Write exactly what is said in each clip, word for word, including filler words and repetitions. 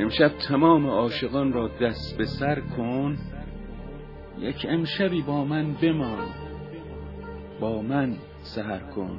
امشب تمام عاشقان را دست به سر کن، یک امشبی با من بمان، با من سحر کن.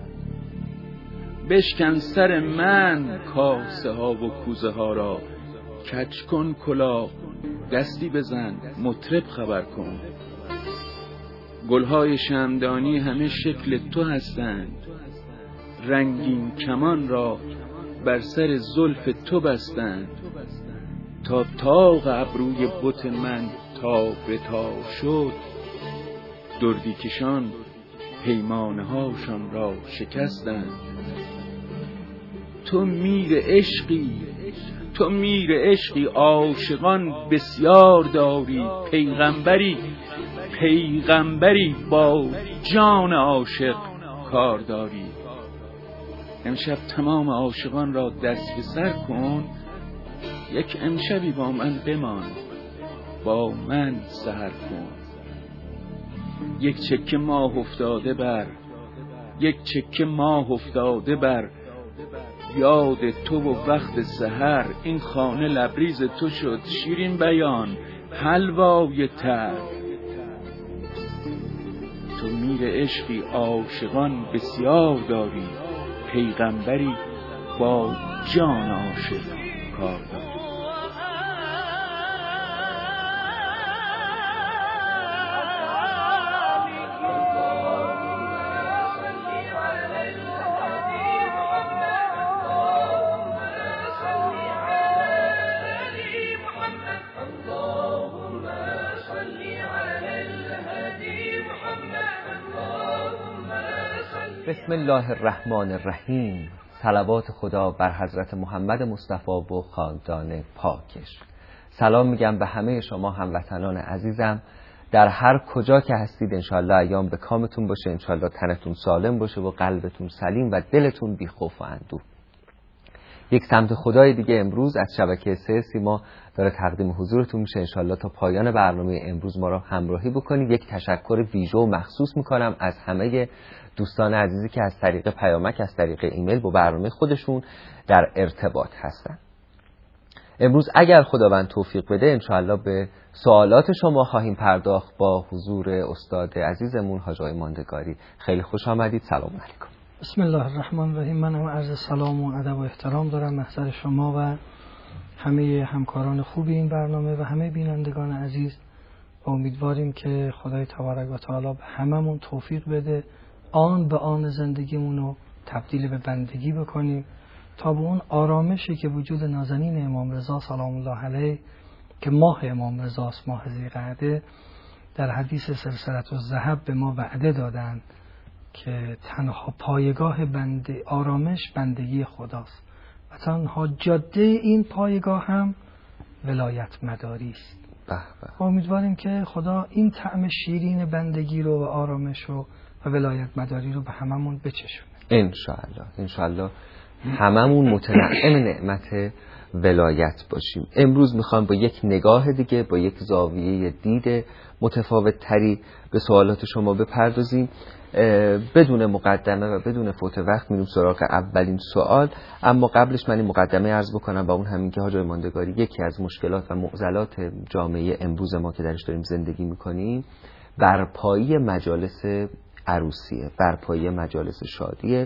بشکن سر من کاسه ها و کوزه ها را، کج کن کلاه دستی بزن مطرب خبر کن. گلهای شمعدانی همه شکل تو هستند، رنگین کمان را بر سر زلف تو بستند. تا طاق ابروی بت من تا به تا شد، دردی کشان پیمانه هاشان را شکستند. تو میر عشقی، تو میر عشقی، عاشقان بسیار داری. پیغمبری، پیغمبری با جان عاشق کار داری. امشب تمام عاشقان را دست به سر کن، یک امشبی با من بمان، با من سحر کن. یک چکه ماه افتاده بر، یک چکه ماه افتاده بر یاد تو و وقت سحر. این خانه لبریز تو شد شیرین بیان حلوای تر. تو میر عشقی، عاشقان بسیار داری. پیغمبری با جان عاشق کار داری. بسم الله الرحمن الرحیم. صلوات خدا بر حضرت محمد مصطفی و خاندان پاکش. سلام میگم به همه شما هموطنان عزیزم در هر کجا که هستید. انشالله ایام به کامتون باشه، انشالله تنتون سالم باشه و قلبتون سلیم و دلتون بی خوف و اندوه. یک سمت خدای دیگه امروز از شبکه سه سیما داره تقدیم حضورتون میشه. انشالله تا پایان برنامه امروز ما را همراهی بکنید. یک تشکر ویژه و مخصوص میکنم از همه دوستان عزیزی که از طریق پیامک، از طریق ایمیل با برنامه خودشون در ارتباط هستن. امروز اگر خداوند توفیق بده انشالله به سوالات شما خواهیم پرداخت با حضور استاد عزیزمون حاج آقای ماندگاری. خیلی خوش آمدید. سلام علیکم. بسم الله الرحمن الرحیم. من هم عرض سلام و ادب و احترام دارم محضر شما و همه همکاران خوب این برنامه و همه بینندگان عزیز. و امیدواریم که خدای تبارک و تعالی به هممون توفیق بده آن به آن زندگیمون رو تبدیل به بندگی بکنیم تا به اون آرامشی که وجود نازنین امام رضا سلام الله علیه که ماه امام رضاست، ماه ذی‌قعده، در حدیث سلسلة الذهب به ما وعده دادن که تنها پایگاه بنده آرامش بندگی خداست و تنها جاده این پایگاه هم ولایت مداری است. امیدواریم که خدا این طعم شیرین بندگی رو و آرامش رو و ولایت مداری رو به هممون بچشونه انشاءالله. انشاءالله هممون متنعم نعمت ولایت باشیم. امروز میخوام با یک نگاه دیگه، با یک زاویه دید متفاوت تری به سوالات شما بپردازیم. بدون مقدمه و بدون فوت وقت میریم سراغ اولین سوال. اما قبلش من این مقدمه عرض بکنم و اون همین که حاج آقای ماندگاری یکی از مشکلات و معضلات جامعه امروز ما که درش داریم زندگی میکنیم برپایی مجالس عروسیه، برپایی مجالس شادیه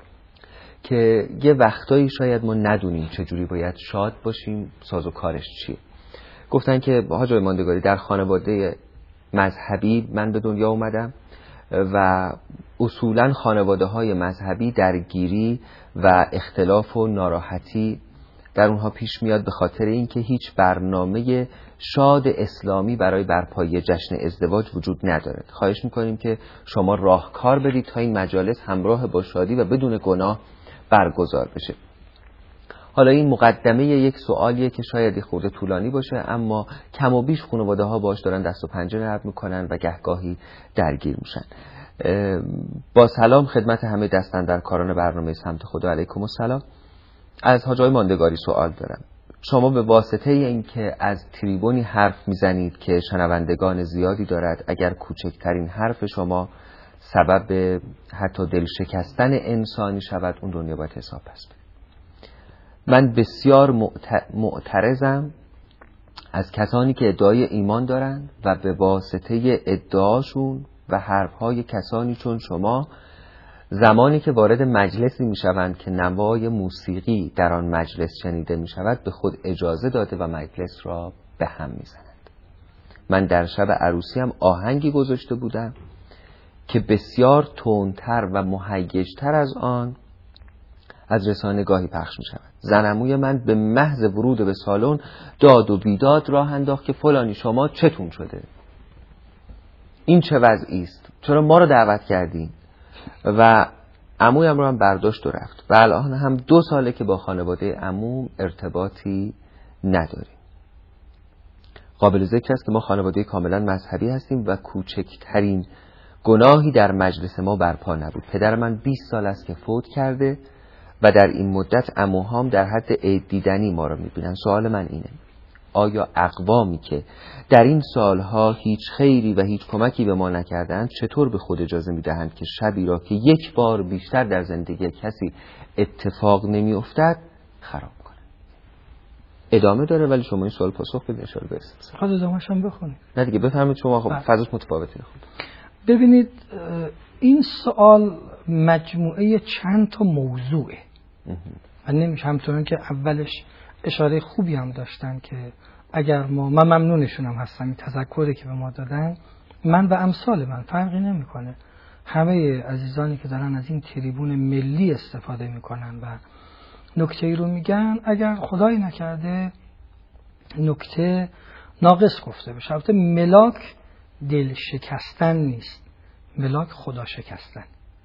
که یه وقتایی شاید ما ندونیم چجوری باید شاد باشیم، سازوکارش چیه. گفتن که حاج آقای ماندگاری در خانواده مذهبی من به دنیا اومدم و اصولا خانواده های مذهبی درگیری و اختلاف و ناراحتی در اونها پیش میاد به خاطر اینکه هیچ برنامه شاد اسلامی برای برپایی جشن ازدواج وجود نداره. خواهش میکنیم که شما راهکار بدید تا این مجالس همراه با شادی و بدون گناه برگزار بشه. حالا این مقدمه یک سوالیه که شاید خورده طولانی باشه اما کم و بیش خانواده ها باش دارن دست و پنجه نرم میکنن و گهگاهی درگیر میشن. با سلام خدمت همه دستاندرکاران برنامه سمت خدا، علیکم السلام. از حاج آقای ماندگاری سوال دارم. شما به واسطه این که از تریبونی حرف میزنید که شنوندگان زیادی دارد، اگر کوچکترین حرف شما سبب حتی دل شکستن انسانی شود اون دنیا باید حساب پس بده. من بسیار معترضم از کسانی که ادعای ایمان دارند و به واسطه ادعاشون و حرفهای کسانی چون شما زمانی که وارد مجلسی می شوند که نوای موسیقی در آن مجلس شنیده می شود به خود اجازه داده و مجلس را به هم می زنند. من در شب عروسی هم آهنگی گذاشته بودم که بسیار تندتر و مهیجتر از آن از رسانه گاهی پخش می شود. زنموی من به محض ورود به سالن داد و بیداد راه انداخت که فلانی شما چتون شده؟ این چه وضعی است؟ چرا ما رو دعوت کردین؟ و عمویم رو هم برداشت و رفت و الان هم دو ساله که با خانواده عموم ارتباطی نداریم. قابل ذکر است که ما خانواده کاملا مذهبی هستیم و کوچکترین گناهی در مجلس ما برپا نبود. پدر من بیست سال است که فوت کرده و در این مدت عموهام در حد عید دیدنی ما رو میبینن. سوال من اینه: آیا اقوامی که در این سالها هیچ خیری و هیچ کمکی به ما نکردند چطور به خود اجازه میدهند که شبی را که یک بار بیشتر در زندگی کسی اتفاق نمیافتد خراب کنند؟ ادامه داره ولی شما این سوال پاسخ بدید ان شاء الله. بس خود ادامه‌ش هم بخونید. نه دیگه بفرمایید شما. خب فضاش متفاوته. خود ببینید این سوال مجموعه چند تا موضوعه و نمیشه همطورن که اولش اشاره خوبی هم داشتن که اگر ما من ممنونشونم هستم این تذکری که به ما دادن، من و امثال من فرقی نمیکنه. همه عزیزانی که دارن از این تریبون ملی استفاده میکنن و نکته ای رو میگن، اگر خدایی نکرده نکته ناقص گفته بشه. البته ملاک دل شکستن نیست، ملاک خدا شکستن.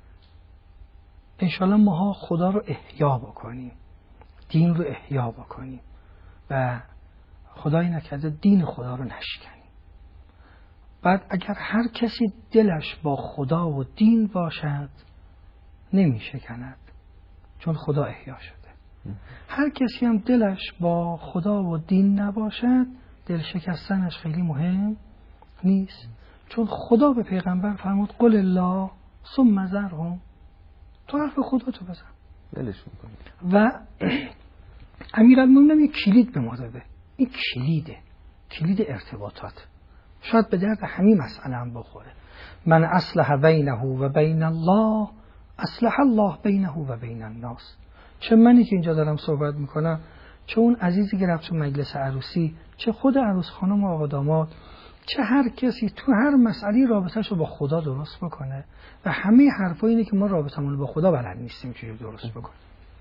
انشالله ماها خدا رو احیا بکنیم، دین رو احیا بکنیم و خدایی نکرده دین خدا رو نشکنیم. بعد اگر هر کسی دلش با خدا و دین باشد نمی شکند، چون خدا احیا شده. هر کسی هم دلش با خدا و دین نباشد دل شکستنش خیلی مهم نیست، چون خدا به پیغمبر فرمود قل الله ثم ذرهم، تو حرف خدا تو بزن ولش می‌کنی. و امیرالمومنین یک کلید به ما داده. این کلیده، کلید ارتباطات. شاید به درد همین مسئله هم بخوره. من اصلح بینه و بین الله اصلح الله بینه و بین الناس. چه منی که اینجا دارم صحبت میکنم، چه اون عزیزی که رفت تو مجلس عروسی، چه خود عروس خانم و آقا داماد، چه هر کسی تو هر مسئله رابطه‌ش رو با خدا درست بکنه و همه حرفا اینه که ما رابطمون با خدا بلد نیستیم چجوری درست بکنیم.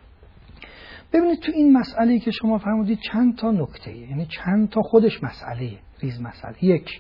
ببینید تو این مسئله‌ای که شما فرمودید چند تا نکته، یعنی چند تا خودش مسئله ریز مسئله. یک،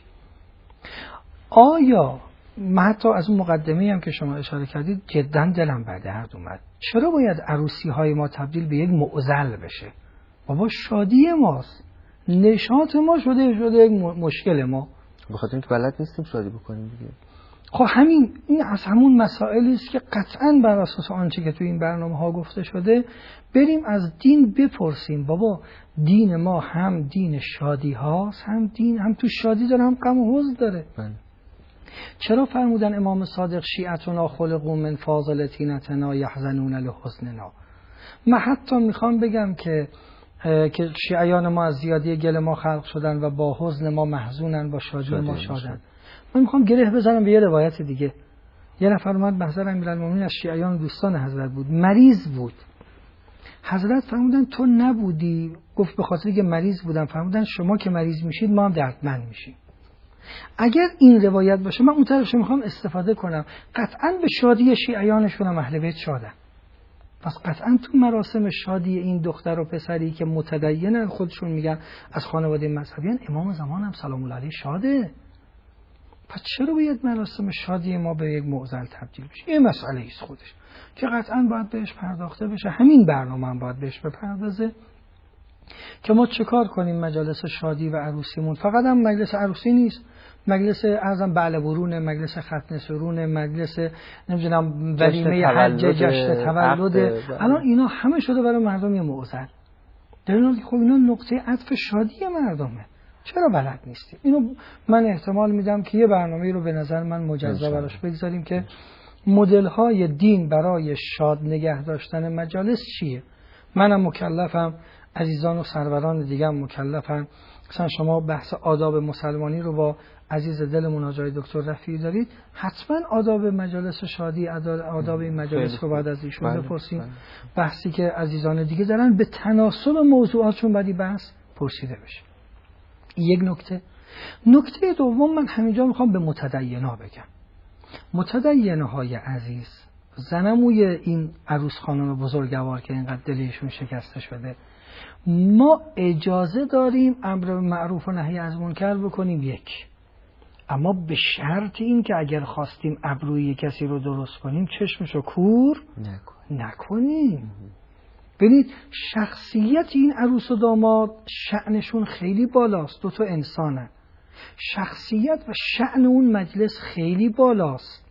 آیا من حتی از اون مقدمه‌ای هم که شما اشاره کردید جدا دلم به درد اومد، چرا باید عروسی‌های ما تبدیل به یک معضل بشه؟ بابا شادی ماست، نشاط ما شده شده یک مشکل ما، به خاطر اینکه بلد نیستیم شادی بکنیم دیگه. خب همین این از همون مسائلی است که قطعاً بر اساس آنچه که تو این برنامه‌ها گفته شده بریم از دین بپرسیم. بابا دین ما هم دین شادی هاست، هم دین هم تو شادی داره هم غم و حزن داره. بله. چرا فرمودن امام صادق شیعتنا خلقوا من فاضلتینتنا یحزنون لحزننا؟ من حتی میخوام بگم که که شیعیان ما از زیادی گل ما خلق شدن و با حزن ما محزونن، با شادی ما شادن. من میخوام گره بزنم به یه روایت دیگه. یه نفر اومد به حضرت امیرالمومنین از شیعیان دوستان حضرت بود، مریض بود. حضرت فرمودن تو نبودی؟ گفت به خاطر که مریض بودم. فرمودن شما که مریض میشید ما هم دردمند میشیم. اگر این روایت باشه من اون طرفش میخوام استفاده کنم، قطعاً به شادی شیعیانشون هم اهل بیت شادن. پس قطعاً تو مراسم شادی این دختر و پسری که متدینن خودشون میگن از خانواده مذهبیان، امام زمان هم سلام الله علیه شاده. پس چرا باید مراسم شادی ما به یک معضل تبدیل بشه؟ این مسئله ایست خودش که قطعاً باید بهش پرداخته بشه. همین برنامه هم باید بهش بپردازه که ما چه کار کنیم مجالس شادی و عروسیمون فقط هم مجلس عروسی نیست، مجلس اعظم بعل برونه، مجلس ختنه سرونه، مجلس نمیدونم ولیمه حج، جشن تولد، الان اینا همه شده برای مردم یه معضل. در این حال خب اینا نقطه عطف شادی مردمه، چرا بلد نیستیم؟ اینو من احتمال میدم که یه برنامه‌ای رو به نظر من مجزا براش بگذاریم که مدل های دین برای شاد نگه داشتن مجالس چیه. منم مکلفم، عزیزان و سروران دیگه هم مکلفن. مثلا شما بحث آداب مسلمانی رو با عزیز دلمون آقای دکتر رفیعی دارید، حتما آداب مجالس شادی، آداب این مجالس رو باید از ایشون بپرسیم. بحثی که عزیزان دیگه دارن به تناسب موضوعاتشون بعدی بحث پرسیده بشه. یک نکته. نکته دوم، من همینجا میخوام به متدینا بگم. متدینهای عزیز، زنموی این عروس خانم بزرگوار که اینقدر دلشون شکسته شده، ما اجازه داریم امر به معروف و نهی از منکر بکنیم، یک، اما به شرط این که اگر خواستیم ابروی کسی رو درست کنیم چشمشو کور نکنیم, نکنیم. ببینید شخصیت این عروس و داماد شأنشون خیلی بالاست، دو تا انسانن، شخصیت و شأن اون مجلس خیلی بالاست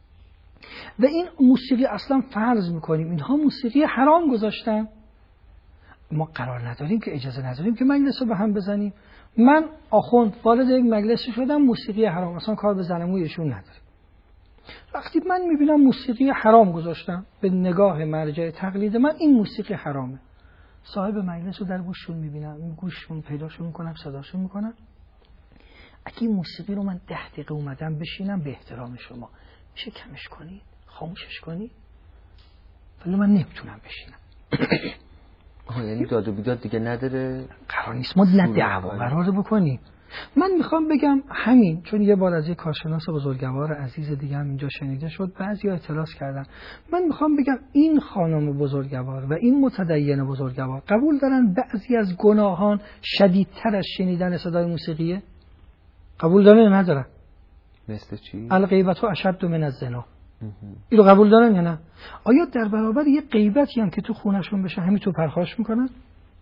و این موسیقی اصلا فرض میکنیم اینها موسیقی حرام گذاشتن، ما قرار نداریم که اجازه نداریم که مجلس رو به هم بزنیم. من آخوند وارد یک مجلسی شدم، موسیقی حرام، اصلا کار به زنمویشون نداره. وقتی من میبینم موسیقی حرام گذاشتم، به نگاه مرجع تقلید من این موسیقی حرامه، صاحب مجلس رو در گوششون میبینم، گوششون پیداشون میکنم، صداشون میکنم، اگه این موسیقی رو من ده دقیقه اومدم بشینم به احترام شما، میشه کمش کنید، خاموشش کنید؟ ولی من نمیتونم بشینم. آها، یعنی داد و بیداد دیگه نداره؟ قرار نیست ما نه دعوا قرار بکنیم. من میخوام بگم همین، چون یه بار از یک کارشناس بزرگوار عزیز دیگه هم اینجا شنیده شد، بعضیا اعتراض کردن. من میخوام بگم این خانم بزرگوار و این متدین بزرگوار قبول دارن بعضی از گناهان شدیدتر از شنیدن صدای موسیقیه؟ قبول دارن یا ندارن؟ مثل چی؟ الغیبت اشد من الزنا. اینو قبول دارن یا نه؟ آیا در برابر یه غیبتی هم که تو خونشون بشه همین تو پرخاش میکنن؟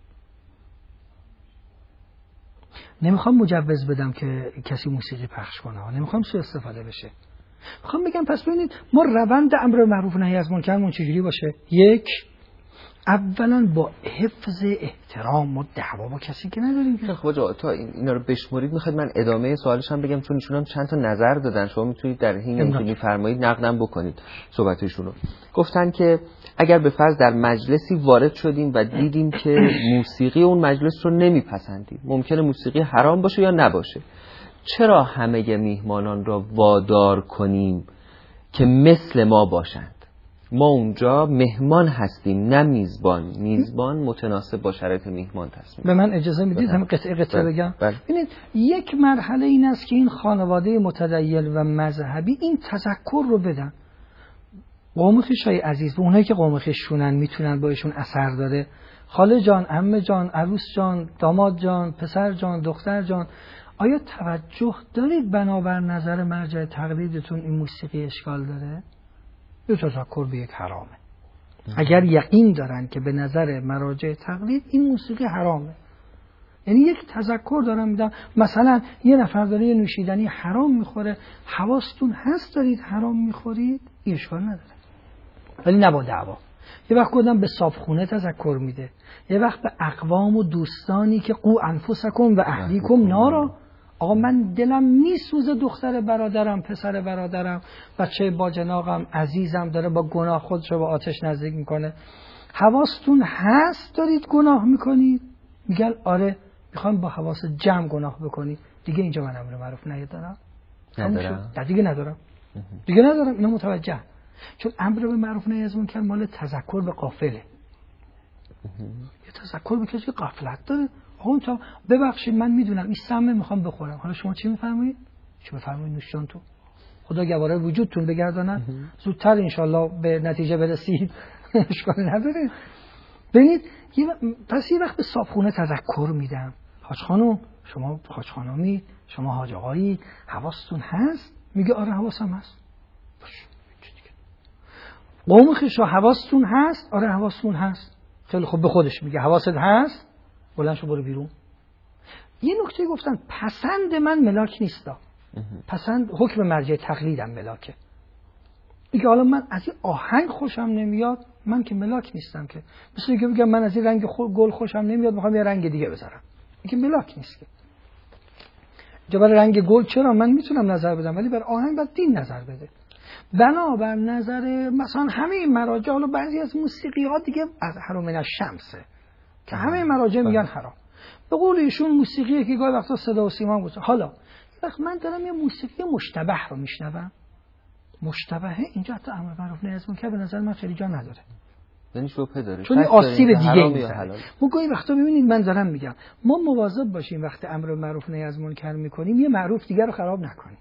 نمیخوام مجوز بدم که کسی موسیقی پخش کنه، نمیخوام سوء استفاده بشه. میخوام بگم پس ببینید ما روند امر معروف و نهی از منکر چجوری باشه؟ یک، اولا با حفظ احترام و دعوا با کسی که نداریم. خب آقا تا اینا رو بشمرید، میخواد من ادامه سوالش هم بگم، چون ایشون هم چند تا نظر دادن، شما میتونید در حین که میفرمایید نقدم بکنید صحبتشون رو. گفتن که اگر به فرض در مجلسی وارد شدیم و دیدیم که موسیقی اون مجلس رو نمیپسندیم، ممکنه موسیقی حرام باشه یا نباشه، چرا همه میهمانان را وادار کنیم که مثل ما باشند؟ ما اونجا مهمان هستیم نه میزبان. میزبان متناسب با شرایط میهمان تصمیم. به من اجازه میدید هم قطعه قطعه بگم؟ ببینید یک مرحله این است که این خانواده متدین و مذهبی این تذکر رو بدن. قوم خویشای عزیز و اونایی که قوم خویششونن میتونن باشون اثر داره، خاله جان، عمه جان، عروس جان، داماد جان، پسر جان، دختر جان، آیا توجه دارید بنابر نظر مرجع تقلیدتون این موسیقی اشکال داره؟ یه تذکر به یک حرامه. اگر یقین دارن که به نظر مراجع تقلید این موسیقی حرامه، یعنی یک تذکر دارم میدم. مثلا یه نفر داره یه نوشیدنی حرام میخوره، حواستون هست دارید حرام میخورید، این اشکال نداره، ولی نه با دعوا. یه وقت گفتم به صابخونه تذکر میده، یه وقت به اقوام و دوستانی که قو انفسکم و اهلیکم نارا. آقا من دلم میسوزه دختر برادرم، پسر برادرم، بچه باجناقم، عزیزم داره با گناه خودش رو با آتش نزدیک میکنه. حواستون هست دارید گناه میکنید؟ میگن آره، میخوام با حواس جمع گناه بکنید. دیگه اینجا من امر معروف نهی دارم؟ ندارم. دیگه ندارم. دیگه ندارم. اینو متوجه. چون امر به معروف نهی از منکر مال تذکر به غافله. یه تذکر به کسی که غفلت داره. آقا تا ببخشید من میدونم این سمه میخوام بخورم، حالا شما چی میفرمایید؟ چی بفرمایید؟ نوش جان تو. خدا گواره وجودتون بگرداند، زودتر انشالله به نتیجه برسید، اشکالی نداره. ببینید پس یه وقت به صابخونه تذکر میدم، حاج خانم شما حاج خانمی، شما حاج آقایی، حواستون هست؟ میگه آره حواسم هست. باشه چی دیگه؟ قوم خویش حواستون هست؟ آره حواستون هست. خیلی خوب، به خودش میگه حواست هست؟ بلند شو برو بیرون. یه نکته گفتن پسند من ملاک نیستا، پسند حکم مرجع تقلیدم ملاکه. میگه حالا من از این آهنگ خوشم نمیاد، من که ملاک نیستم که. مثل اینکه بگم من از این رنگ گل خوشم نمیاد، میخوام یه رنگ دیگه بذارم. میگه ملاک نیست که. جا برای رنگ گل چرا من میتونم نظر بدم، ولی بر آهنگ باید دین نظر بده. بنابر نظر مثلا همه این مراجع، حالا بعضی از موسیقی ها دیگه از حرام من الشمسه که همه مراجع میگن حرام. به قول ایشون موسیقیه که گاهی وقتا صدا و سیما گذاره. حالا وقت من دارم یه موسیقی مشتبه رو میشنوم، مشتبهه اینجا حتی امر معروف نهی از منکر به نظر من خیلی جا نداره، یعنی شبهه داره، چون آسیب دیگه میزنه. ما گاهی وقتا ببینید من دارم میگم ما مواظب باشیم وقتی امر معروف نهی از منکر میکنیم یه معروف دیگر رو خراب نکنیم،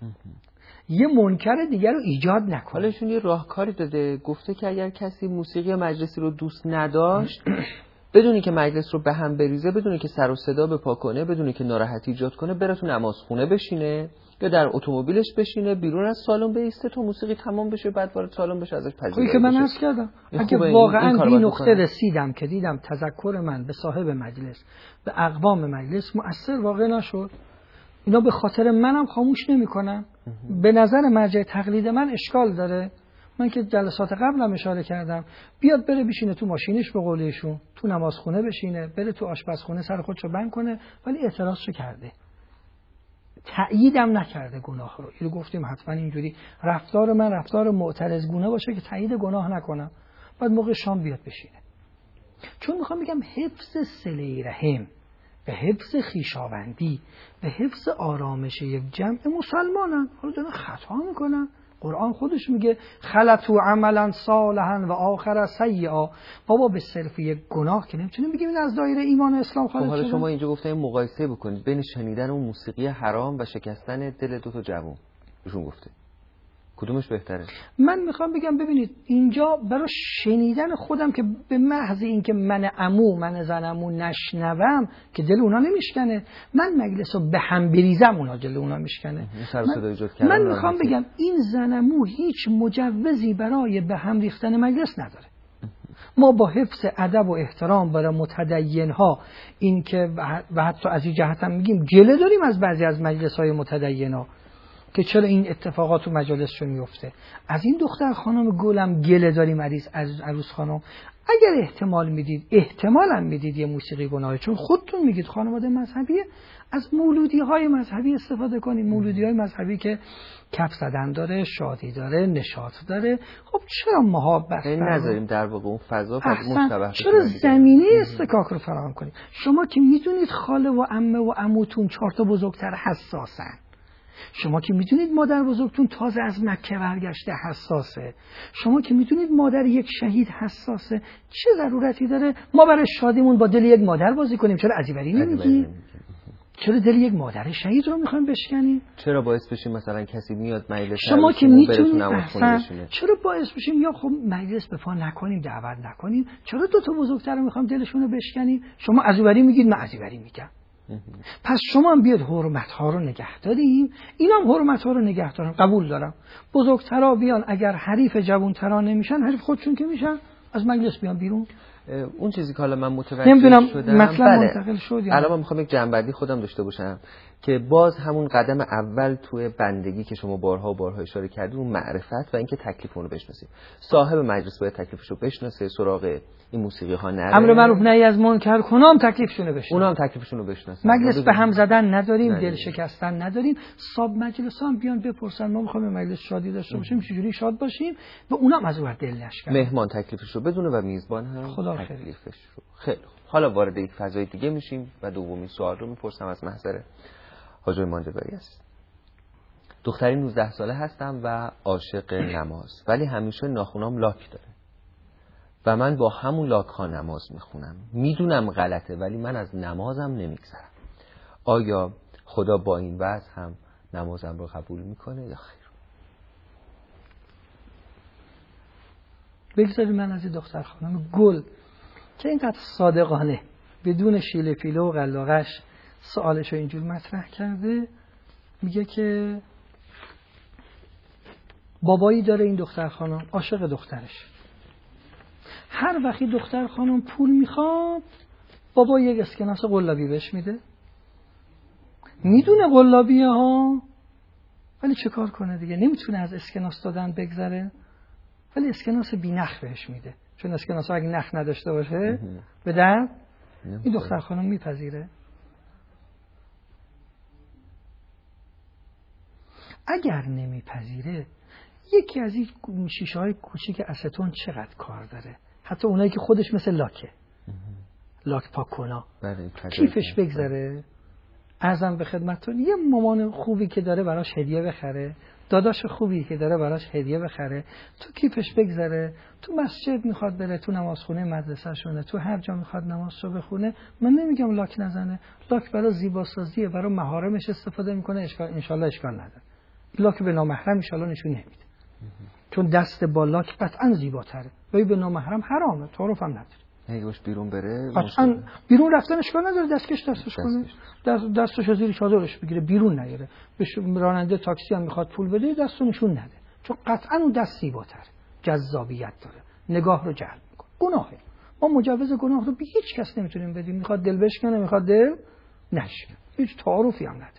یه منکر دیگر رو ایجاد نکنیم. حالا ایشون یه راهکاری داده، گفته که اگر کسی موسیقی مجلسی رو دوست نداشت بدونی که مجلس رو به هم بریزه، بدونی که سر و صدا بپا کنه، بدونی که ناراحتی ایجاد کنه، بره تو نمازخونه بشینه یا در اتومبیلش بشینه بیرون از سالن بیسته تا موسیقی تمام بشه بعد وارد سالن بشه ازش پذیرایی بشه. که من عرض کردم اگه واقعا این نقطه رسیدم که دیدم تذکر من به صاحب مجلس به اقوام مجلس مؤثر واقع نشد، اینا به خاطر منم خاموش نمی‌کنن. به نظر مرجع تقلید من اشکال داره. من که جلسات قبلم اشاره کردم بیاد بره بشینه تو ماشینش به قول ایشون، تو نمازخونه بشینه، بره تو آشپزخونه سر خودشو بند کنه، ولی اعتراضشو کرده، تأییدم نکرده گناه رو. اینو گفتیم حتما اینجوری رفتار من رفتار معترض گونه باشه که تأیید گناه نکنم، بعد موقع شام بیاد بشینه. چون میخوام بگم حفظ صله رحم به حفظ خویشاوندی به حفظ آرامش یک جمع مسلمانن، حالا دارن خطا میکنن. قرآن خودش میگه خلطوا عملا صالحا و آخر سیئا. بابا به صرف یک گناه که نمیتونیم بگیم این از دایره ایمان و اسلام خارج شده. حالا شما اینجا گفتین مقایسه بکنید بین شنیدن اون موسیقی حرام و شکستن دل دو تا جوان، ایشون گفته کدومش بهتره؟ من میخوام بگم ببینید اینجا برای شنیدن خودم که به محض اینکه من عمو من زنمو نشنوم که دل اونا نمیشکنه، من مجلس رو به هم بریزم اونا دل اونا میشکنه. من, من میخوام بگم این زنمو هیچ مجوزی برای به هم ریختن مجلس نداره. ما با حفظ ادب و احترام برای متدین ها این که و حتی از این جهت هم میگیم گله داریم از بعضی از مجلس های متدین ها که چرا این اتفاقات تو مجالسشون میفته. از این دختر خانم گلم گله داریم عریض از عروس خانم. اگر احتمال میدید احتمال هم میدید یه موسیقی گناهه، چون خودتون میگید خانواده مذهبیه، از مولودی های مذهبی استفاده کنید. مولودی های مذهبی که کف زدن داره، شادی داره، نشاط داره. خب چرا ماها بس نذاریم در واقع اون فضا مشتبه، چرا زمینه استکاک رو فراهم کنیم؟ شما که میدونید خاله و عمه و عموتون چهار تا بزرگتر حساسن، شما که میدونید مادر بزرگتون تازه از مکه برگشته حساسه، شما که میدونید مادر یک شهید حساسه، چه ضرورتی داره ما برای شادیمون با دل یک مادر بازی کنیم؟ چرا عجیبری نمیگی؟ چرا دل یک مادر شهید رو میخوایم بشکنیم؟ چرا باعث بشیم مثلا کسی میاد مجلس شما که میتونید احسن چرا باعث بشیم یا خب مجلس به پا نکنیم، دعوت نکنیم؟ چرا دو تا بزرگتر رو میخوایم دلشون رو بشکنیم؟ شما عجیبری میگید، من عجیبری میگم. پس شما هم بیاد حرمت ها رو نگه داریم، اینا هم حرمت ها رو نگه دارن. قبول دارم بزرگترا بیان اگر حریف جوانترا نمیشن حریف خودشون که میشن از مجلس بیان بیرون. اون چیزی که حالا من متوجه شدم مثلا منتقل شد، الان من میخوام یک جنبندی خودم داشته باشم که باز همون قدم اول توی بندگی که شما بارها و بارها اشاره کردید اون معرفت و اینکه تکلیف اون رو بشناسید. صاحب مجلس باید تکلیفش رو بشناسه، سراغ این موسیقی ها نره، امر معروف نهی از منکر کنام تکلیفشون رو بشناسه، اونا هم تکلیفشون رو بشناسن. مجلس به هم زدن نداریم، نداریم. دل شکستن نداریم. صاحب مجلس هم بیان بپرسن ما میخوایم مجلس شادی داشته باشیم چجوری شاد باشیم و اونا هم از اون دل نشکنن. مهمان تکلیفش رو بدونه و میزبان هم خدا تکلیفش رو. خیلی حالا وارد یک فضای دیگه میشیم و دومین سوال رو میپرسم از محضر حاج ماندگاری است. دختری نوزده ساله هستم و عاشق نماز، ولی همیشه ناخونام لاک داره و من با همون لاک ها نماز میخونم. میدونم غلطه ولی من از نمازم نمیگذرم. آیا خدا با این وضع هم نمازم رو قبول میکنه یا خیر؟ بگذارید من از این دختر خانم گل که اینقدر صادقانه بدون شیله پیله و قلاقش سوالش رو اینجور مطرح کرده، میگه که بابایی داره این دختر خانم، عاشق دخترش. هر وقتی دختر خانم پول میخواد بابا یک اسکناس قلابی بهش میده، میدونه قلابیه ها ولی چه کار کنه دیگه، نمیتونه از اسکناس دادن بگذره، ولی اسکناس بی نخ بهش میده، چون اسکناس اگه نخ نداشته باشه به درد این دختر خانم میپذیره. اگر نمیپذیره یکی از این شیشه های کوچیک استون چقدر کار داره؟ حتی اونایی که خودش مثل لاکه، لاک پاکونا، کیفش بگذره. عرضم به خدمتتون یه مامان خوبی که داره براش هدیه بخره، داداش خوبی که داره براش هدیه بخره، تو کیفش بگذره، تو مسجد میخواد بره، تو نمازخونه مدرسه شونه، تو هر جا میخواد نمازشو بخونه. من نمیگم لاک نزنه، لاک برای زیباسازیه، برای محارمش استفاده میکنه، اشکال انشالله اشکال نداره. لاک به نامحرم انشالله نشون نمیده، چون دست با لاک قطعا زیباتره، ولی به نامحرم حرامه، تعارف هم نداره. نگوش بیرون بره، قطعا بیرون رفتن اشکال نداره، دستکش دستش کنه، دست دستش زیر چادرش بگیره، بیرون نیاره. به راننده تاکسی هم میخواد پول بده، دستو نشون نده، چون قطعا اون دست زیباتره، جذابیت داره، نگاه رو جلب میکنه. گناهه، ما مجوز گناه رو به هیچ کس نمیتونیم بدیم، میخواد دل بشکنه، میخواد دل نشکنه، هیچ تعارفی هم نداره.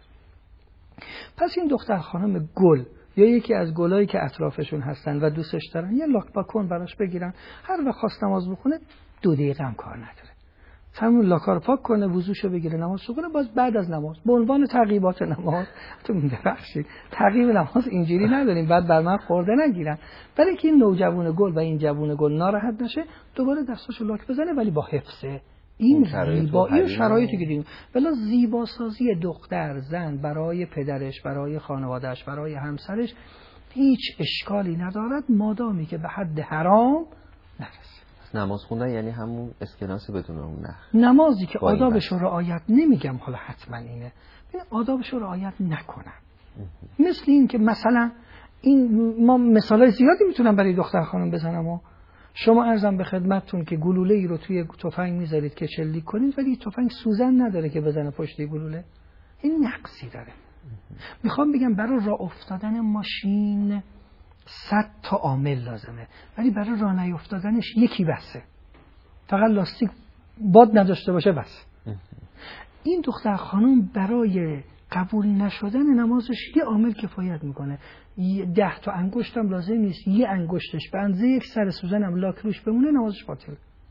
پس این دختر خانم گل یا یکی از گلایی که اطرافشون هستن و دوستش دارن، یه لاک باکن براش بگیرن، هر وقت خواست نماز بخونه دو دقیقه هم کار نداره، همون لاکا رو پاک کنه، وضوشو بگیره، نمازشو کنه، باز بعد از نماز به عنوان تعقیبات نماز، تو می‌بخشید تعقیب نماز اینجوری نداریم، بعد بر من خورده نگیرن، برای اینکه این نوجوان گل و این جوان گل ناراحت نشه، دوباره دستاشو لاک بزنه، ولی با حفظه. این زیبایی و شرایطی که دیدیم، ولی زیباسازی دختر زن برای پدرش، برای خانواده‌اش، برای همسرش هیچ اشکالی ندارد، مادامی که به حد حرام نرسه. نماز خوندن یعنی همون اسکناس بدون اون نخ، نمازی که آدابش رو رعایت، نمیگم حالا حتما اینه، ببین آدابش رو رعایت نکنن. مثل این که مثلا این ما مثالای زیادی میتونم برای دختر خانم بزنم و شما عرضم به خدمتتون که گلوله ای رو توی تفنگ میذارید که شلیک کنید، ولی تفنگ سوزن نداره که بزنه پشت گلوله، این نقصی داره. میخوام بگم برای راه افتادن ماشین صد تا عامل لازمه، ولی برای راه نیافتادنش یکی بسه، فقط لاستیک باد نداشته باشه بس. این دختر خانم برای قبول نشدن نمازش یه عامل کفایت میکنه، ده تا انگشت هم لازم نیست، یه انگشتش به اندازه یک سر سوزن هم لاک روش بمونه، نمازش باطل،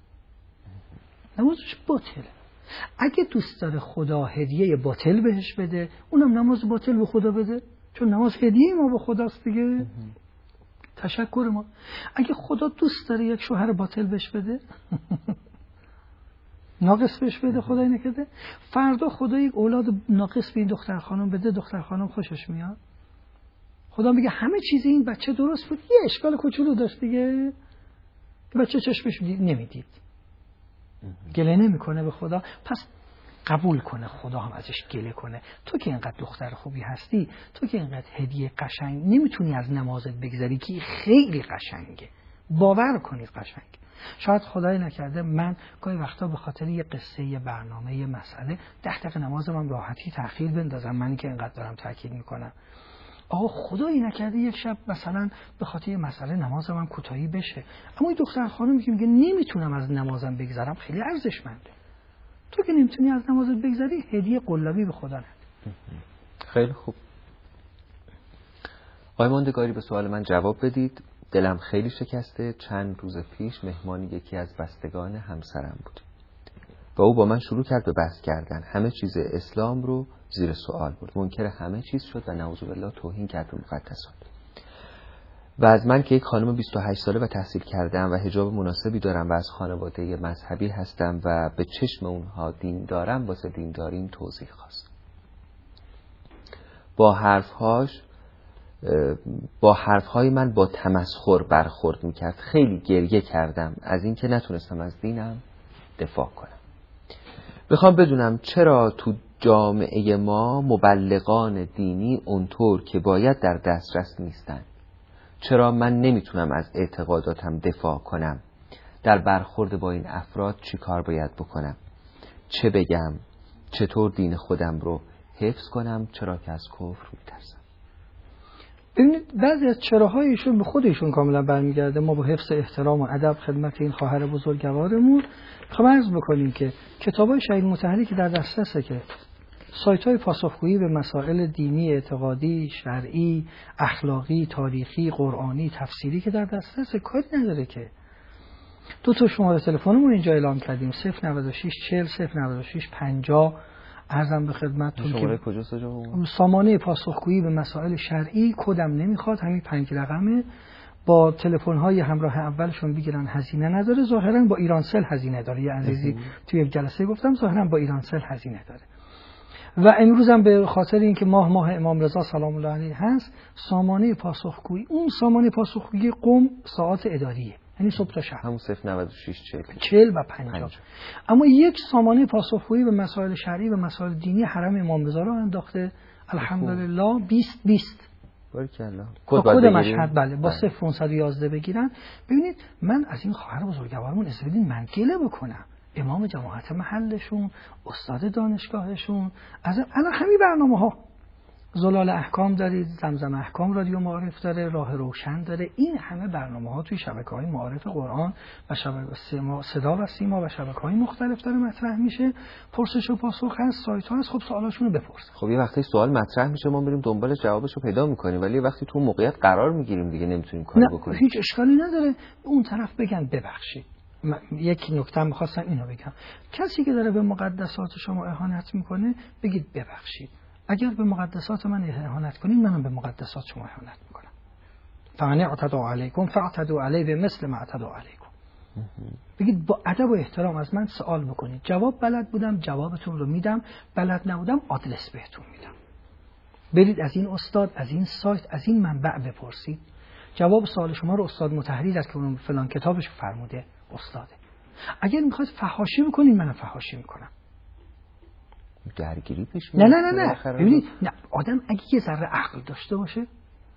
نمازش باطل. اگه دوست داره خدا هدیه باطل بهش بده، اونم نماز باطل به خدا بده، چون نماز هدیه ما به خداست دیگه، تشکر ما. اگه خدا دوست داره یک شوهر باطل بهش بده ناقص بهش بده، خدای نکرده فردا خدا یک اولاد ناقص به این دختر خانم بده، دختر خانم خوشش میاد؟ خدا میگه همه چیز این بچه درست بود، یه اشکال کوچولو داشت دیگه، بچه چشمش نمیدید، گله نمیکنه به خدا، پس قبول کنه خدا هم ازش گله کنه. تو که اینقدر دختر خوبی هستی، تو که اینقدر هدیه قشنگ، نمیتونی از نمازت بگذری که خیلی قشنگه، باور کنید قشنگ. شاید خدای نکرده من گاهی وقتا به خاطر یه قصه، یه برنامه، یه مسئله ده دقیقه نمازم هم راحتی تأخیر بندازم، منی که اینقدر دارم تاکید میکنم. آقا خدایی نکرده یک شب مثلا به خاطر یه مسئله نمازم هم کوتاهی بشه، اما این دختر خانمی که میگه نمیتونم از نمازم بگذرم، خیلی ارزشمنده. تو که نمیتونی از نمازت بگذری، هدیه قلابی به خدا نده. خیلی خوب. آقای ماندگاری به سوال من جواب بدید. دلم خیلی شکسته. چند روز پیش مهمانی یکی از بستگان همسرم بود و او با من شروع کرد به بحث کردن، همه چیز اسلام رو زیر سوال برد، منکر همه چیز شد و نعوذ بالله توهین کرد به مقدسات. و از من که یک خانم بیست و هشت ساله و تحصیل کردم و حجاب مناسبی دارم و از خانواده مذهبی هستم و به چشم اونها دین دارم، واسه دینداریم توضیح خواست. با حرفهاش با حرفهای من با تمسخر برخورد میکرد. خیلی گریه کردم از این که نتونستم از دینم دفاع کنم. میخوام بدونم چرا تو جامعه ما مبلغان دینی اونطور که باید در دسترس نیستن؟ چرا من نمیتونم از اعتقاداتم دفاع کنم؟ در برخورد با این افراد چی کار باید بکنم؟ چه بگم؟ چطور دین خودم رو حفظ کنم؟ چرا که از کفر میترسم. ببینید بعضی از چراهای ایشون به خودشون کاملا برمیگرده. ما با حفظ احترام و ادب خدمت این خواهر بزرگوارمون میخوام عرض بکنیم که کتابای شهید مطهری که در دسترسه، که سایت‌های پاسخگویی به مسائل دینی، اعتقادی، شرعی، اخلاقی، تاریخی، قرآنی، تفسیری که در دسترسه، کاری نداره که. دو تا شماره تلفنمون اینجا اعلام کردیم: صفر نود و شش چهل صفر نود و شش پنجاه. عرضم به خدمتتون که شماره کجاست آقا؟ سامانه پاسخگویی به مسائل شرعی، کدم نمیخواد، همین پنج رقمه. با تلفن‌های همراه اولشون بگیرن، هزینه نداره. ظاهراً با ایرانسل هزینه داره. یه عزیزی توی یک جلسه گفتم ظاهراً با ایرانسل هزینه داره. و امروز هم به خاطر اینکه ماه ماه امام رضا سلام الله علیه هست، سامانه پاسخگویی، اون سامانه پاسخگویی قم ساعات اداریه، یعنی صبح تا شب، همون صفر نود و شش چهل و پنجاه. اما یک سامانه پاسخگویی به مسائل شرعی و مسائل دینی حرم امام رضا رو انداخته الحمدلله. بیست بیست باریکالله. با کد مشهد، بله، با صفر پانصد و یازده بگیرن. ببینید من از این خواهر بزرگوارمون اجازه بدین من گله بکنم، امام جماعت محلشون، استاد دانشگاهشون، از الان همین برنامه‌ها، زلال احکام دارید، زمزم احکام رادیو معارف داره، راه روشن داره، این همه برنامه‌ها توی شبکه‌های معارف قرآن و شبکه سیما، صدا و سیما و شبکه‌های مختلف داره مطرح میشه. پرسش و پاسخ هست، سایت‌ها هست، خب سوالاشونو بپرسید. خب یه وقتی سوال مطرح میشه ما میریم دنبال جوابشو پیدا میکنیم، ولی وقتی تو موقعیت قرار میگیریم دیگه نمیتونیم کاری بکنیم. هیچ اشکالی نداره. اون طرف بگن ببخشید. یک نکته می‌خواستم اینو بگم، کسی که داره به مقدسات شما اهانت میکنه بگید ببخشید، اگر به مقدسات من اهانت کنین منم به مقدسات شما اهانت میکنم. فمن اعتدى علیکم فاعتدوا علیه بمثل ما اعتدى علیکم. بگید با ادب و احترام از من سوال بکنید، جواب بلد بودم جوابتون رو میدم، بلد نبودم آدرس بهتون میدم. برید از این استاد، از این سایت، از این منبع بپرسید. جواب سوال شما رو استاد مطهری است که اون فلان کتابش فرموده استاده. اگر میخواد فحاشی بکنین منم فحاشی میکنم. درگیری پیش نه نه نه نه ببینید، نه آدم اگه یه ذره عقل داشته باشه،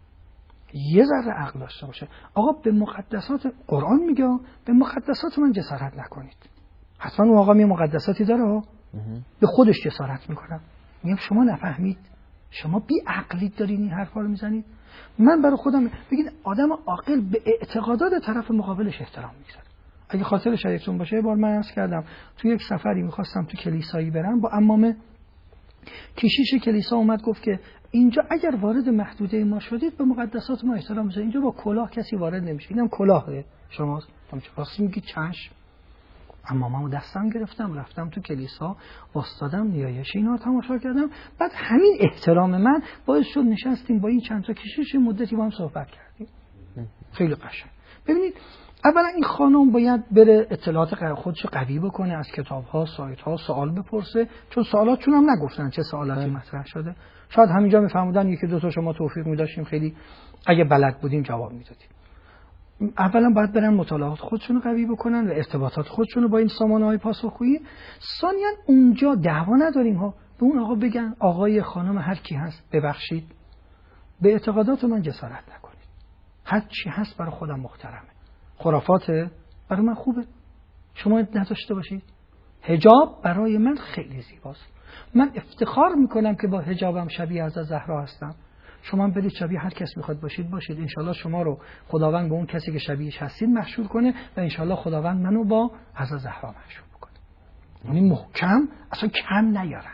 یه ذره عقل داشته باشه، آقا به مقدسات قرآن میگه به مقدسات من جسارت نکنید. حتما اون آقا می مقدساتی داره ها، به خودش جسارت میکنم. میگم شما نفهمید، شما بی عقلی دارین این حرفا رو میزنید. من برای خودم بگید آدم عاقل به اعتقادات طرف مقابلش احترام میذاره. اگه خاطر شریفتون باشه، یه بار من عرض کردم تو یک سفری میخواستم تو کلیسایی برم، با عمامه کشیش کلیسا اومد گفت که اینجا اگر وارد محدوده ما شدید به مقدسات ما احترام بذارید، اینجا با کلاه کسی وارد نمیشه. اینم کلاهه شما راست میگی چشم. عماممو دستم گرفتم رفتم تو کلیسا واسطادم، نیایش اینا رو تماشا کردم. بعد همین احترام من باعث شد نشستیم با این چند تا کشیش مدتی با هم صحبت کردیم. خیلی قشنگ. ببینید اولا این خانم باید بره اطلاعات خودش قوی بکنه، از کتاب‌ها، سایت‌ها سوال بپرسه، چون سوالاتشون هم نگفتن چه سوالاتی مطرح شده. شاید همینجا میفهمودن یکی دو تا شما توفیق می‌داشتیم خیلی اگه بلد بودیم جواب میدادیم. اولا باید برن مطالعات خودشون رو قوی بکنن و ارتباطات خودشون رو با این سامانه‌های پاسخگویی. ثانیاً اونجا دعوا نداریم ها، به اون آقا بگن آقای خانم هر کی هست ببخشید به اعتقادات من جسارت نکنید، هر چی هست برای خودم محترمه، خرافاته برای من خوبه، شما نداشته باشید. حجاب برای من خیلی زیباست، من افتخار میکنم که با حجابم شبیه از زهرا هستم. شما برید شبیه هر کس میخواد باشید باشید، انشالله شما رو خداوند به اون کسی که شبیهش هستید محشور کنه و انشالله خداوند منو با حضرت زهرا محشور بکنه. یعنی محکم اصلا کم نیارن.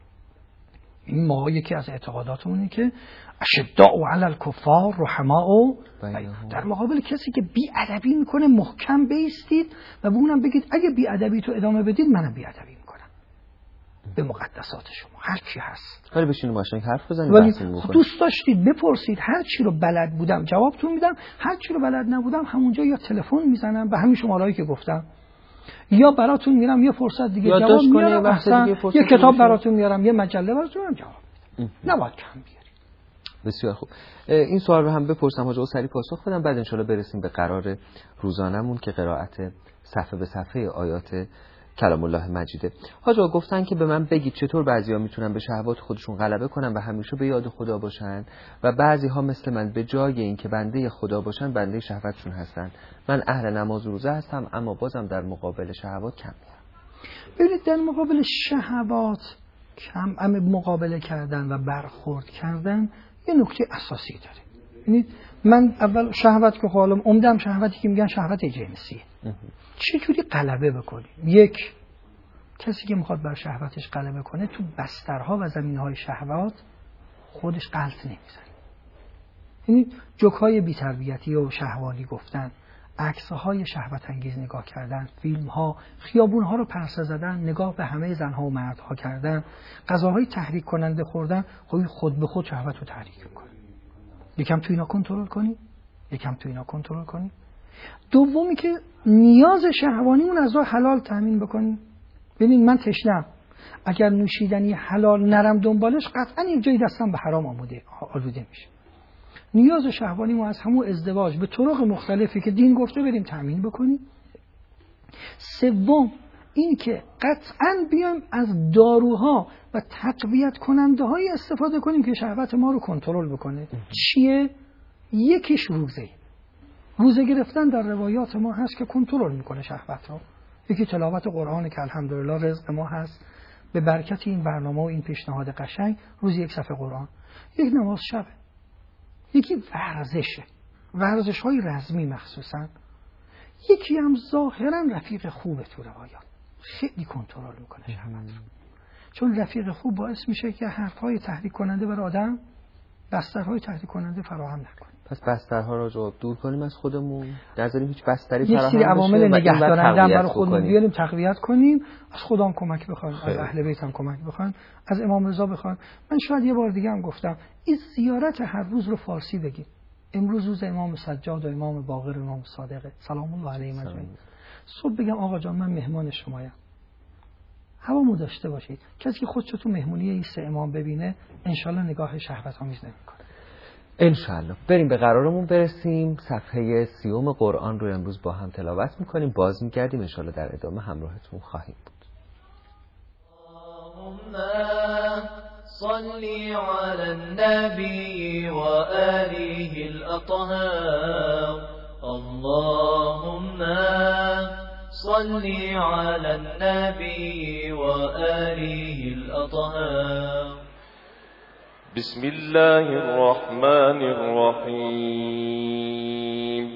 این ما یکی از اعتقاداتمونه که اشداء علی الکفار رحماء در مقابل کسی که بی ادبی میکنه محکم بیستید و به اونم بگید اگه بی ادبی تو ادامه بدید منم بی ادبی میکنم به مقدسات شما هر چی هست. ولی بشینیم ماشین حرف بزنیم، ولی دوست داشتید بپرسید، هر چی رو بلد بودم جوابتون میدم، هر چی رو بلد نبودم همونجا یا تلفن میزنم به همین شمارهایی که گفتم، یا براتون میرم یه فرصت دیگه جواب میارم، اصلا یه کتاب براتون میارم، یه مجله براتون میارم جواب میدم. نباید کم بیاری. بسیار خوب. این سوال رو هم بپرسم حاج آقا سریع پاسخ بدم، بعد انشالله برسیم به قرار روزانمون که قرائت صفحه به صفحه آیات کلام الله مجیده. حاج آقا گفتن که به من بگید چطور بعضیا میتونن به شهوات خودشون غلبه کنن و همیشه به یاد خدا باشن و بعضی‌ها مثل من به جای اینکه بنده خدا باشن بنده شهوتشون هستن. من اهل نماز و روزه هستم اما بازم در مقابل شهوات کم میارم. ببینید در مقابل شهوات کم ام مقابله کردن و برخورد کردن یه نکته اساسی داره. ببینید من اول شهوت که حالم عمدم شهوتی که میگن شهوت جنسیه. چجوری غلبه بکنیم؟ یک، کسی که میخواد بر شهوتش غلبه کنه تو بسترها و زمینهای شهوات خودش غلط نمیزنه. یعنی جوک‌های بی‌تربیتی و شهوانی گفتن، عکس‌های شهوت انگیز نگاه کردن، فیلم‌ها، خیابون‌ها رو پرسه زدن، نگاه به همه زن‌ها و مردها کردن، غذاهای تحریک کننده خوردن، خب خود به خود شهوت رو تحریک می‌کنه. یکم تو اینا کنترل کنی، یکم تو اینا کنترل کنی. دومی که نیاز شهوانیمون از راه حلال تامین بکنیم. ببین من تشنم، اگر نوشیدنی حلال نرم دنبالش قطعا یک جایی دستم به حرام آموده آلوده میشه. نیاز شهوانیمون از همون ازدواج به طرق مختلفی که دین گفته بریم تامین بکنیم. سوم این که قطعا بیایم از داروها و تقویت کننده های استفاده کنیم که شهوت ما رو کنترل بکنه. چیه؟ یکیش روزه. روزه گرفتن در روایات ما هست که کنترل میکنه شهوت رو. یکی تلاوت قرآن که الحمدلله رزق ما هست به برکت این برنامه و این پیشنهاد قشنگ، روز یک صفحه قرآن. یک نماز شب. یکی ورزشه، ورزش های رزمی مخصوصا. یکی هم ظاهرا رفیق خوبه تو روایات، خیلی کنترل میکنه شهوت رو. چون رفیق خوب باعث میشه که حرفهای تحریک کننده بر آدم بسترهای تحریک کننده فراهم نکنه. پس بسترها رو جو دور کنیم از خودمون، نذاریم هیچ بستری فراهم بشه. یه سری عوامل نگهدارنده برای خودمون بیاریم، تقویت کنیم، از خودم کمک بخوایم، از اهل بیت هم کمک بخوایم، از امام رضا بخوایم. من شاید یه بار دیگه هم گفتم این زیارت هر روز رو فارسی بگید. امروز روز امام سجاد و امام باقر و امام صادق سلام الله علیهم اجمعین. صبح بگم آقا جان من مهمان شمایم، هوامو داشته باشید. کسی که خودشو تو مهمونی این سه امام ببینه انشالله نگاه شهوت آمیز نمیکنه. انشالله. بریم به قرارمون برسیم. صفحه سیوم قرآن رو امروز با هم تلاوت میکنیم، باز میگردیم، انشالله در ادامه همراهتون خواهیم بود. اللهم صل على النبي وآله الأطهار. اللهم صل على النبي وآله الأطهار. بسم الله الرحمن الرحيم.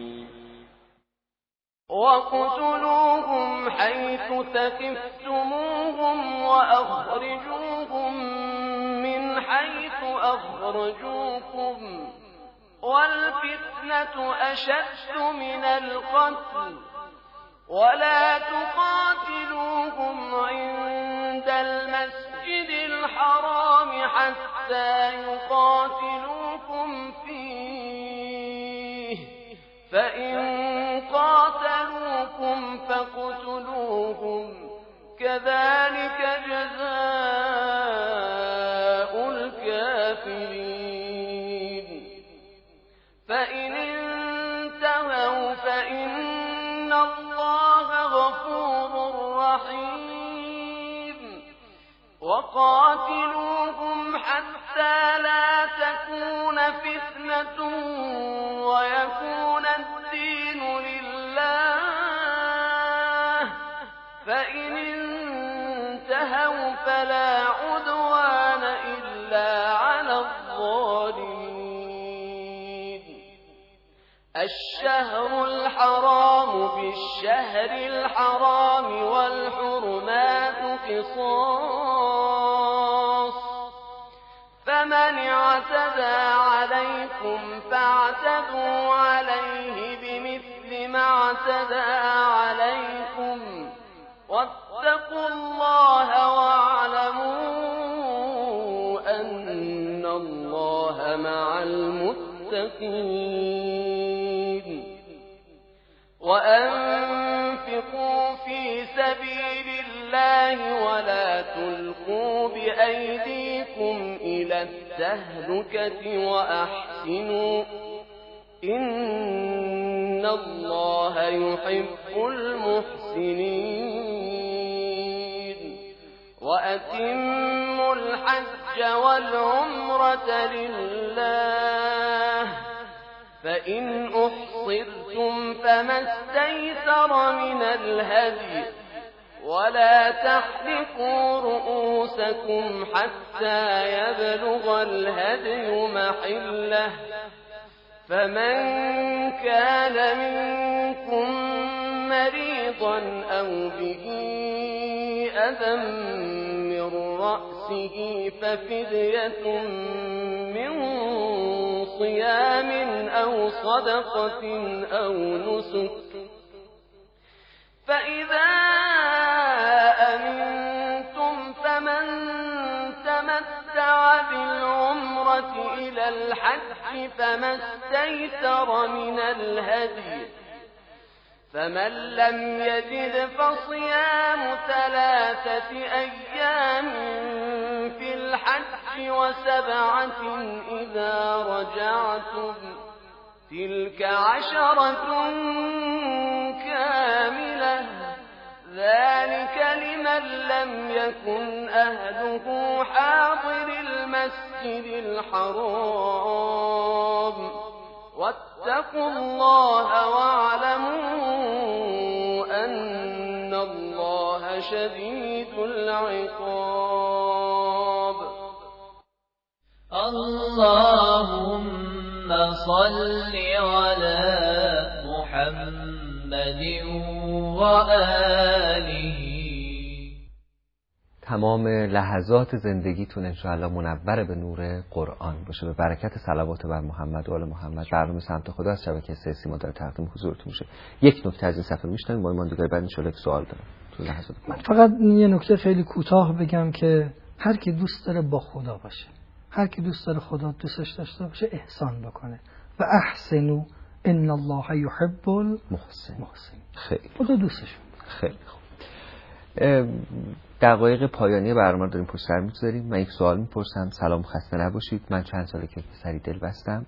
وَاقْتُلُوهُمْ حَيْثُ ثَقِفْتُمُوهُمْ وَأَخْرِجُوهُمْ مِنْ حَيْثُ أَخْرَجُوكُمْ وَالْفِتْنَةُ أَشَدُّ مِنَ الْقَتْلِ وَلَا تُقَاتِلُوهُمْ عِندَ الْمَسْجِدِ الْحَرَامِ حَتَّى يُقَاتِلُوكُمْ فِيهِ فَإِنْ قَاتَلُوكُمْ فَاقْتُلُوهُمْ كَذَلِكَ جَزَاءُ الْكَافِرِينَ. فَإِنِ انْتَهَوْا فَإِنَّ اللَّهَ غَفُورٌ رَحِيمٌ. وَقَاتِلُوهُمْ حَتَّى لَا تَكُونَ فِتْنَةٌ وَيَكُونَ الدِّينُ لِلَّهِ فَإِنِ انْتَهَوْا فَلَا عُدْوَانَ إِلَّا عَلَى الظَّالِمِينَ. الشهر الحرام بالشهر الحرام والحرمات قصاص فمن اعتدى عليكم فاعتدوا عليه بمثل ما اعتدى عليكم واتقوا الله واعلموا أن الله مع المتقين. وأنفقوا في سبيل الله ولا تلقوا بأيديكم إلى التهلكة وأحسنوا إن الله يحب المحسنين. وأتموا الحج والعمرة لله فإن أحصرتم فما استيسر من الهدي ولا تحلقوا رؤوسكم حتى يبلغ الهدي محله فمن كان منكم مريضا أو به أذى من رأسه ففدية من صيام أو صدقة أو نسك فإذا أمنتم فمن تمتع بالعمرة إلى الحج فما استيسر من الهدي فمن لم يجد فصيام ثلاثة أيام في الحج وسبعة إذا رجعتم تلك عشرة كاملة ذلك لمن لم يكن أهله حاضر المسجد الحرام واتقوا الله واعلموا أن الله شديد العقاب. اللهم صل على محمد وآله. تمام لحظات زندگیتون انشاءالله منور به نور قرآن باشه، به برکت صلوات بر محمد و آل محمد. برنامه سمت خدا از شبکه سه سیما داره تقدیم حضورتون میشه. یک نکته از این صفحه میشنم با ایماندگار بعد انشاءالله یک سوال دارم تو لحظات. من فقط یه نکته خیلی کوتاه بگم که هر کی دوست داره با خدا باشه، هر کی دوست داره خدا دوستش داشته باشه، احسان بکنه و احسنوا ان الله يحب المحسنین. خیلی خدا دوستشون. خیلی خوب. دقایق پایانی برنامه رو داریم پشت سر می‌گذاریم. من یک سوال میپرسم، سلام، خسته نباشید. من چند ساله که پسری دل بستم.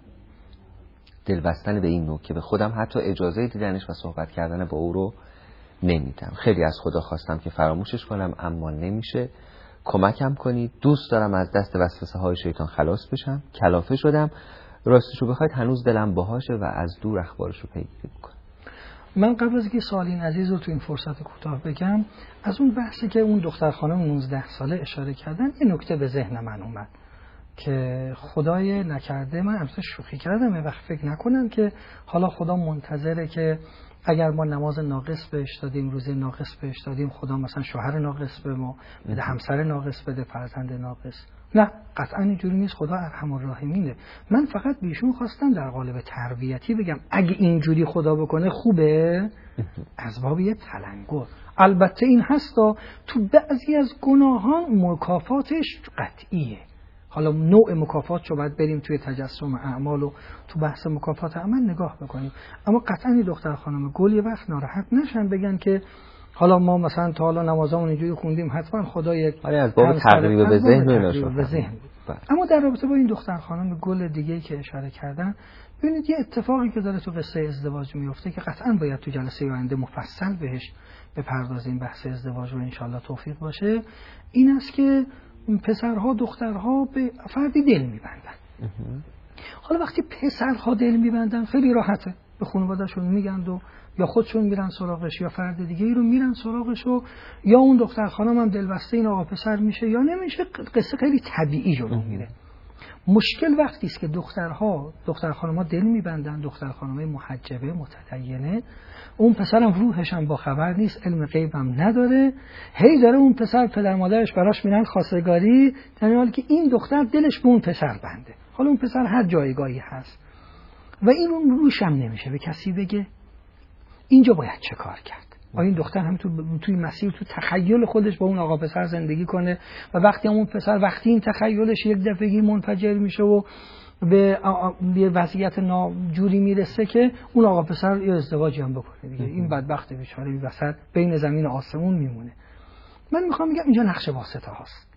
دل بستن به این نوع که به خودم حتی اجازه دیدنش و صحبت کردن با او رو نمیدم. خیلی از خدا خواستم که فراموشش کنم اما نمیشه. کمکم کنید. دوست دارم از دست وسوسه های شیطان خلاص بشم. کلافه شدم. راستش رو بخواید هنوز دلم باهاشه و از دور اخبارش رو پیگیری میکنم. من قبل از که سوال این عزیز رو تو این فرصت کوتاه بگم، از اون بحثی که اون دختر خانم نوزده ساله اشاره کردن یه نکته به ذهن من اومد که خدای نکرده من البته شوخی کردم، یه وقت فکر نکنم که حالا خدا منتظره که اگر ما نماز ناقص بهش دادیم، روزه ناقص بهش دادیم، خدا مثلا شوهر ناقص به ما بده، همسر ناقص بده، فرزند ناقص. نه، قطعا اینجوری نیست. خدا ارحم الراحمینه. من فقط بیشون خواستم در قالب تربیتی بگم اگه اینجوری خدا بکنه خوبه، از باب یه تلنگر. البته این هستا تو بعضی از گناهان مکافاتش قطعیه. حالا نوع مکافات رو باید بریم توی تجسم اعمال و تو بحث مکافات عمل نگاه بکنیم. اما قطعا دختر خانم گل یه وقت ناراحت نشن بگن که حالا ما مثلا تا حالا نمازامون اینجوری خوندیم حتما خدا یک آره از باب تقریب به ذهن به ذهن بود. اما در رابطه با این دختر خانم گل دیگه‌ای که اشاره کردن، ببینید یه اتفاقی که داره تو قصه ازدواج میفته که قطعا باید تو جلسه آینده مفصل بهش بپردازیم، بحث ازدواج رو انشالله توفیق باشه. این است که پسرها دخترها به فردی دل میبندن. حالا وقتی پسرها دل میبندن خیلی راحته، به خانواده‌شون میگن و یا خودشون میرن سراغش یا فرد دیگه ای رو میرن سراغش و یا اون دختر خانم هم دلبسته این آقا پسر میشه یا نمیشه. قصه خیلی طبیعی جلو میره. مشکل وقتی است که دخترها دختر خانم‌ها دل میبندن، دختر خانم‌های محجبه متدینه، اون پسرم روحش هم با خبر نیست، علم غیب هم نداره، هی داره اون پسر پدر مادرش براش میرن خواستگاری، در حالی که این دختر دلش به اون پسر بنده. حالا اون پسر هر جایگاهی هست و این اون روش هم نمیشه به کسی بگه. اینجا باید چه کار کرد؟ آیا این دختر هم تو توی مسیر تو تخیل خودش با اون آقا پسر زندگی کنه و وقتی اون پسر وقتی این تخیلش یک دفعگی منفجر میشه و به به وضعیت ناجوری میرسه که اون آقا پسر یه ازدواجی هم بکنه دیگه، این بدبخت بیچاره بی وسط بین زمین و آسمون میمونه. من میخوام بگم اینجا نقش واسطه هاست.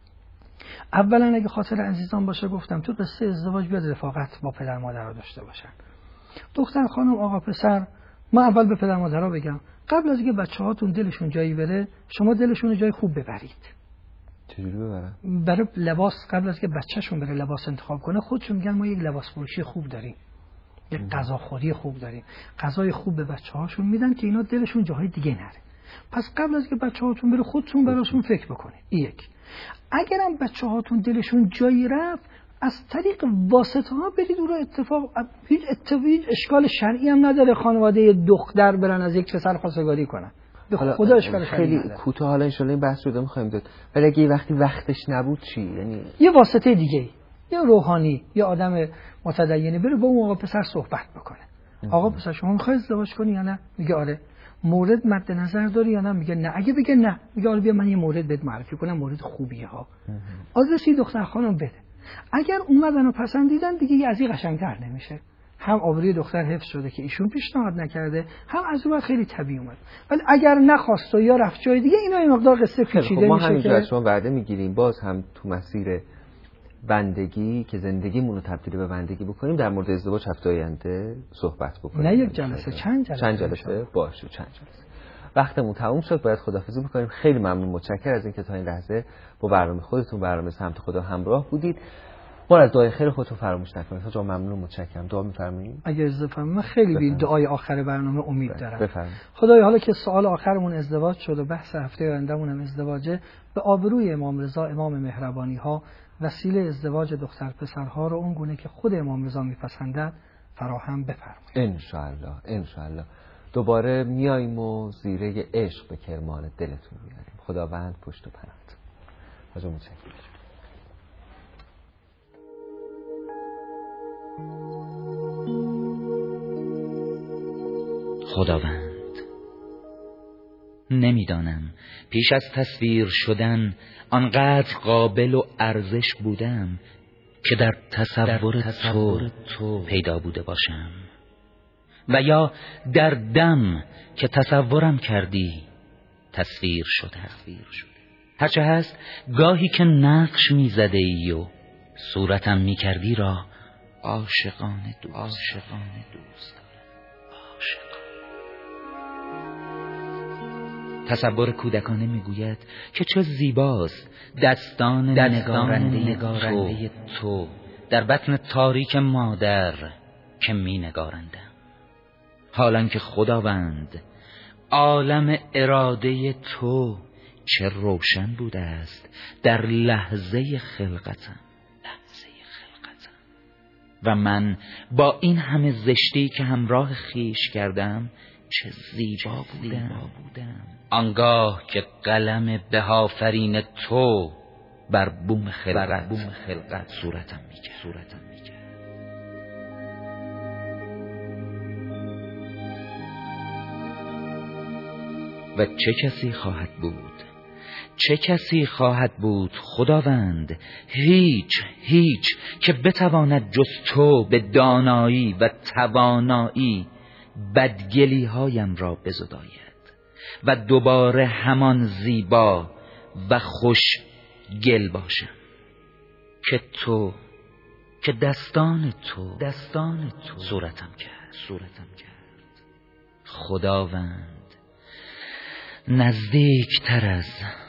اولا اگه خاطر عزیزان باشه گفتم تو قصه ازدواج بیاد رفاقت با پدر مادر رو داشته باشن. دختر خانم آقا پسر، ما اول به پدر مادرها بگم قبل از اینکه بچه‌هاتون دلشون جایی بره شما دلشون رو جای خوب ببرید. چجوری ببرن؟ برای لباس قبل از اینکه بچه‌شون بره لباس انتخاب کنه خودشون میگن ما یک لباس فروشی خوب داریم، یک غذاخوری خوب داریم، غذای خوب به بچه‌هاشون میدن که اینا دلشون جاهای دیگه نره. پس قبل از اینکه بچه‌هاتون بره خودتون براشون فکر بکنید. یک، اگرم بچه‌هاتون دلشون جایی رفت از طریق واسطه ها برید اون رو اتفاق هیچ اتفاقی اشکال شرعی هم نداره خانواده دختر برن از یک پسر خواستگاری کنن. به خدا اشکال شرعی خیلی کوتاه حالا ان شاء الله این بحث رو داریم می‌خوایم داد. ولی اگه وقتی وقتش نبود چی؟ یعنی یه واسطه دیگه ای یا روحانی یا آدم متدینی بره با اون آقا پسر صحبت بکنه. آقا پسر شما میخوای ازدواج کنی یا نه؟ میگه آره. مورد مد نظر داری یا نه؟ میگه نه. اگه بگه نه، میگه آره بیا من یه مورد بهت معرفی کنم، مورد خوبیه ها. آدرسی دختر خانم بده. اگر اومدن و پسندیدن دیگه از این قشنگتر نمیشه. هم آبروی دختر حفظ شده که ایشون پیشنهاد نکرده، هم از اون خیلی طبیعی اومد. ولی اگر نخواست و یا رفت جای دیگه، اینا این مقدار قصه پیچیده میشه. ما همینجا که از شما وعده میگیریم باز هم تو مسیر بندگی که زندگیمون رو تبدیل به بندگی بکنیم در مورد ازدواج هفته آینده صحبت بکنیم. نه یک جلسه، چند جلسه. چند جلسه باشه، چند جلسه. وقتمون تموم شد، باید خداحافظی بکنیم. خیلی ممنون، متشکرم از اینکه تا این لحظه با برنامه خودتون، برنامه سمت خدا همراه بودید. ما از دعای خیر خودتون فراموش نکنید. تا جا ممنون و متشکرم. دعا می‌فرمایید؟ اگه اجازه فرمایید من خیلی به دعای آخر برنامه امید دارم. بفرمایید. خدایا حالا که سوال آخرمون ازدواج شد و بحث هفته آیندهمون هم ازدواجه، به آبروی امام رضا امام مهربانی ها وسیله ازدواج دختر پسرها رو اون گونه که خود امام رضا میپسندد فراهم بفرمایید. ان شاء الله، ان شاء الله. دوباره میایم و زیره عشق به کرمان دلتون میاریم. خداوند پشت و پناهتون. حاجی متشکرم. خداوند، نمیدانم پیش از تصویر شدن آنقدر قابل و ارزش بودم که در تصور, در تصور تو, تو پیدا بوده باشم، و یا در دم که تصورم کردی تصویر شده. هرچه هست گاهی که نقش می زده ای و صورتم می کردی را عاشقانه دوست عاشقانه دوست عاشق. تصور کودکانه میگوید که چه زیباست دستان, دستان نگارنده, نگارنده تو, تو در بطن تاریک مادر که می نگارندم. حالان که خداوند عالم اراده تو چه روشن بوده است در لحظه خلقتم لحظه خلقتم و من با این همه زشتی که همراه خیش کردم چه زیبا بودم, بودم. آنگاه که قلم بهافرین تو بر بوم خلقت, بوم خلقت صورتم میگه صورتم میگه و چه کسی خواهد بود چه کسی خواهد بود خداوند، هیچ هیچ که بتواند جز تو به دانایی و توانایی بدگلی هایم را بزداید و دوباره همان زیبا و خوش گل باشم که تو که دستان تو دستان تو صورتم کرد صورتم کرد. خداوند نزدیک تر از